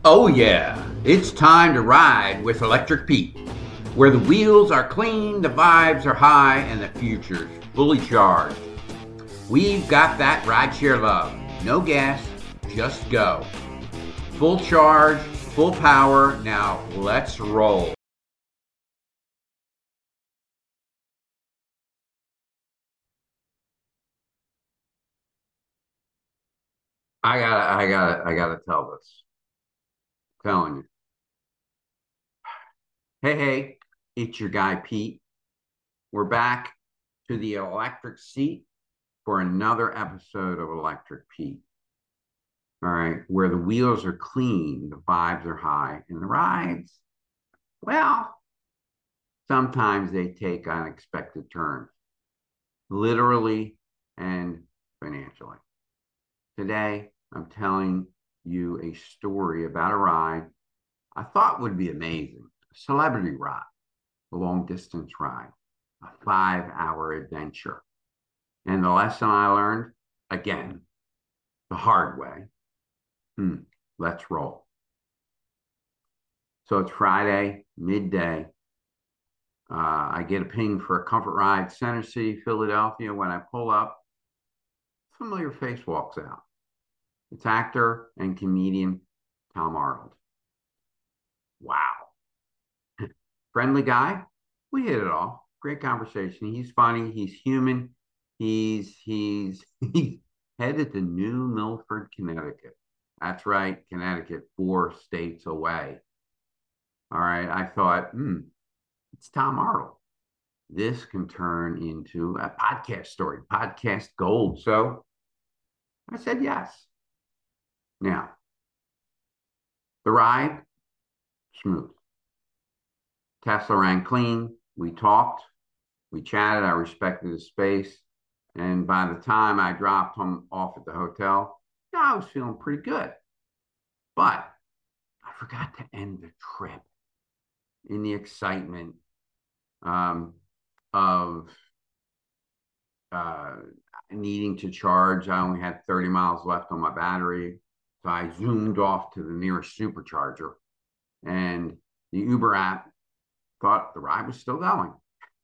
Oh, yeah, it's time to ride with Electric Pete, where the wheels are clean, the vibes are high, and the future's fully charged. We've got that rideshare love. No gas, just go. Full charge, full power. Now let's roll. I gotta tell this. I'm telling you. Hey, it's your guy Pete. We're back to the electric seat for another episode of Electric Pete. All right, where the wheels are clean, the vibes are high, and the rides, well, sometimes they take unexpected turns, literally and financially. Today, I'm telling you a story about a ride I thought would be amazing, a celebrity ride, a long distance ride, a 5 hour adventure. And the lesson I learned, again, the hard way. Let's roll. So it's Friday, midday. I get a ping for a comfort ride, Center City, Philadelphia. When I pull up, a familiar face walks out. It's actor and comedian Tom Arnold. Wow. Friendly guy. We hit it off. Great conversation. He's funny. He's human. He's headed to New Milford, Connecticut. That's right, Connecticut, 4 states away. All right. I thought, it's Tom Arnold. This can turn into a podcast story, podcast gold. So I said yes. Now, the ride, smooth. Tesla ran clean. We talked, we chatted. I respected his space. And by the time I dropped him off at the hotel, yeah, I was feeling pretty good. But I forgot to end the trip in the excitement um, of uh, needing to charge. I only had 30 miles left on my battery. So I zoomed off to the nearest supercharger. And the Uber app thought the ride was still going.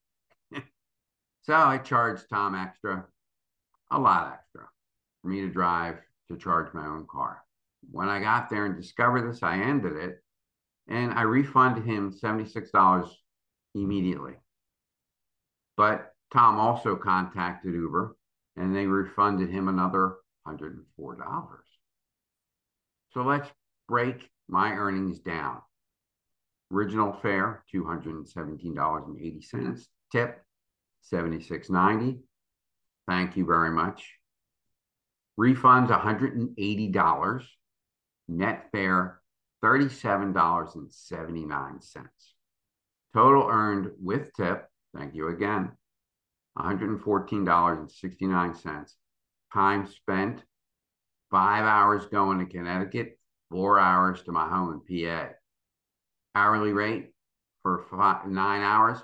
So I charged Tom extra, a lot extra, for me to drive to charge my own car. When I got there and discovered this, I ended it and I refunded him $76 immediately. But Tom also contacted Uber and they refunded him another $104. So let's break my earnings down. Original fare, $217.80. Tip, $76.90. Thank you very much. Refunds, $180. Net fare, $37.79. Total earned with tip, thank you again, $114.69. Time spent, 5 hours going to Connecticut, 4 hours to my home in PA. Hourly rate for 9 hours,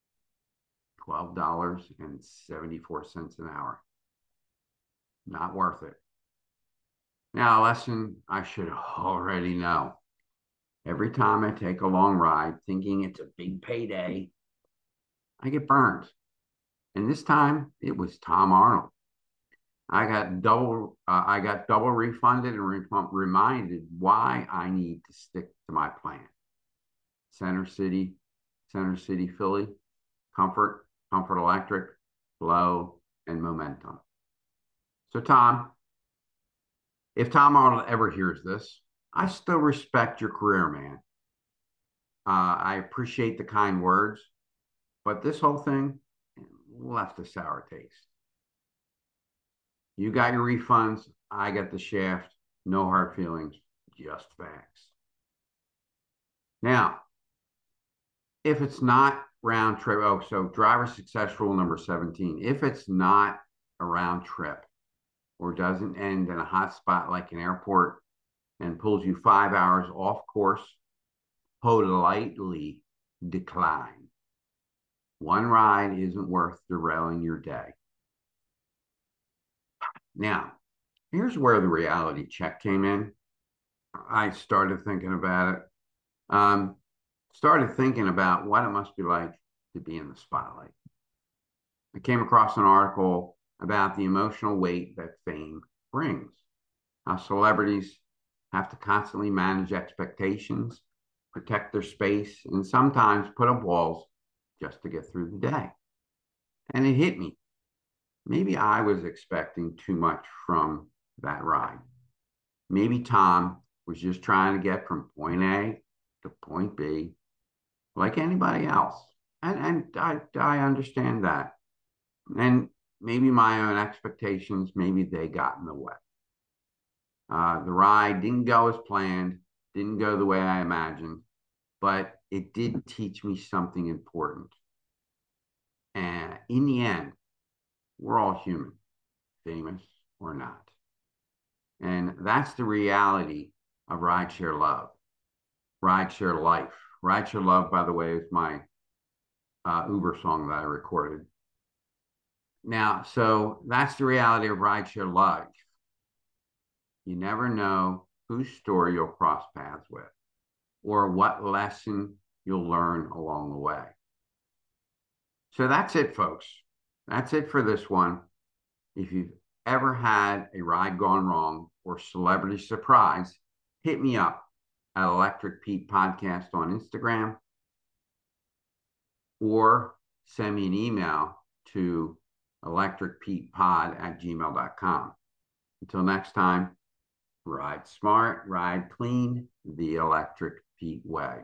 $12.74 an hour. Not worth it. Now, a lesson I should already know. Every time I take a long ride thinking it's a big payday, I get burned. And this time it was Tom Arnold. I got double refunded and reminded why I need to stick to my plan. Center City, Philly, comfort, comfort electric, flow, and momentum. So Tom, if Tom Arnold ever hears this, I still respect your career, man. I appreciate the kind words, but this whole thing left a sour taste. You got your refunds. I got the shaft. No hard feelings, just facts. Now, if it's not round trip, so driver success rule number 17, if it's not a round trip or doesn't end in a hot spot like an airport and pulls you 5 hours off course, politely decline. One ride isn't worth derailing your day. Now, here's where the reality check came in. I started thinking about it. Started thinking about what it must be like to be in the spotlight. I came across an article about the emotional weight that fame brings. How celebrities have to constantly manage expectations, protect their space, and sometimes put up walls just to get through the day. And it hit me. Maybe I was expecting too much from that ride. Maybe Tom was just trying to get from point A to point B like anybody else. And I understand that. And maybe my own expectations, maybe they got in the way. The ride didn't go as planned, didn't go the way I imagined, but it did teach me something important. And in the end, we're all human, famous or not. And that's the reality of rideshare love, rideshare life. Rideshare love, by the way, is my Uber song that I recorded. Now, so that's the reality of rideshare life. You never know whose story you'll cross paths with or what lesson you'll learn along the way. So that's it, folks. That's it for this one. If you've ever had a ride gone wrong or celebrity surprise, hit me up at Electric Pete Podcast on Instagram or send me an email to electricpetepod@gmail.com. Until next time, ride smart, ride clean, the Electric Pete way.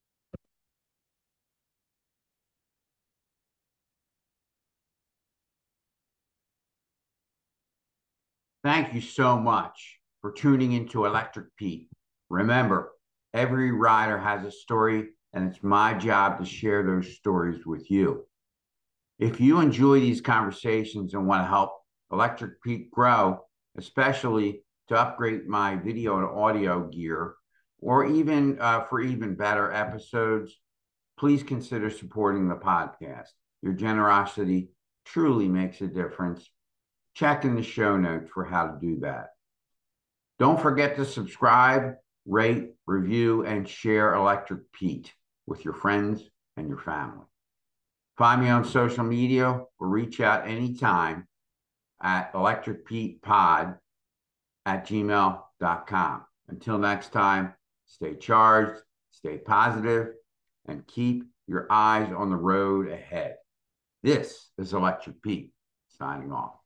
Thank you so much for tuning into Electric Pete. Remember, every rider has a story, and it's my job to share those stories with you. If you enjoy these conversations and want to help Electric Pete grow, especially to upgrade my video and audio gear, or even for even better episodes, please consider supporting the podcast. Your generosity truly makes a difference. Check in the show notes for how to do that. Don't forget to subscribe, rate, review, and share Electric Pete with your friends and your family. Find me on social media or reach out anytime at electricpetepod@gmail.com. Until next time, stay charged, stay positive, and keep your eyes on the road ahead. This is Electric Pete signing off.